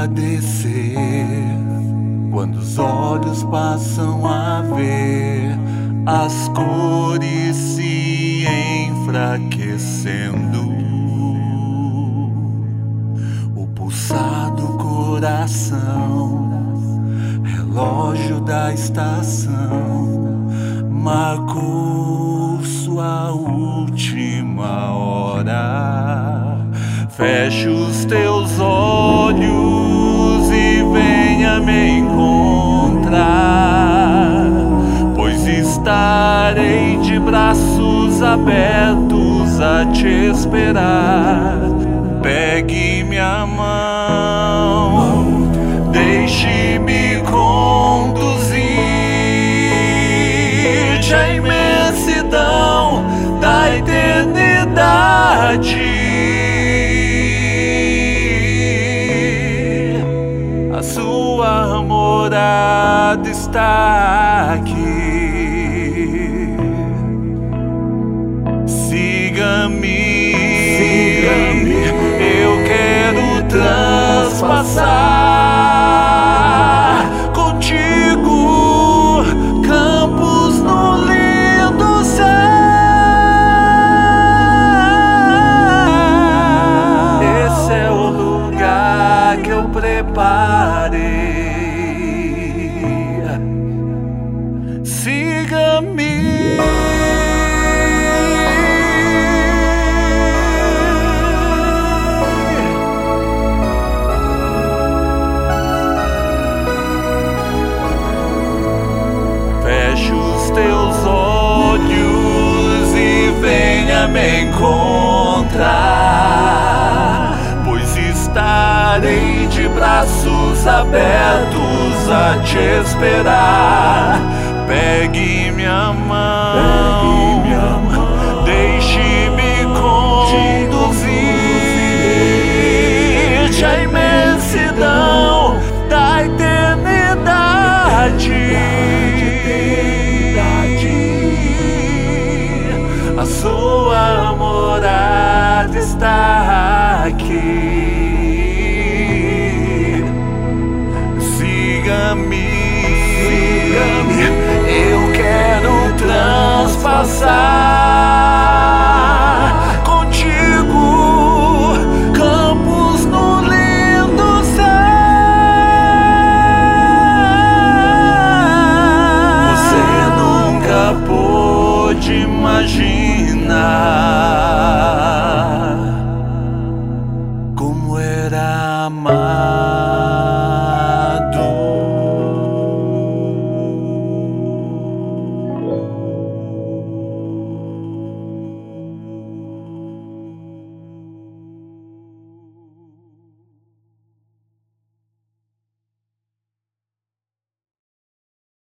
padecer quando os olhos passam a ver as cores se enfraquecendo, o pulsar do coração, relógio da estação, marcou sua última hora. Feche os teus olhos e venha me encontrar, pois estarei de braços abertos a te esperar. Pegue minha mão, deixe-me conduzir-te à imensidão da eternidade. A sua morada está aqui. Siga-me, eu quero transpassar contigo campos no lindo céu. Esse é o lugar que eu preparei. Siga-me. Teus olhos e venha me encontrar, pois estarei de braços abertos a te esperar. Pegue minha mão, deixe-me conduzir-te à imensidão da eternidade. A sua morada está aqui. Siga-me, eu quero transpassar contigo campos no lindo céu. Você nunca pôde imaginar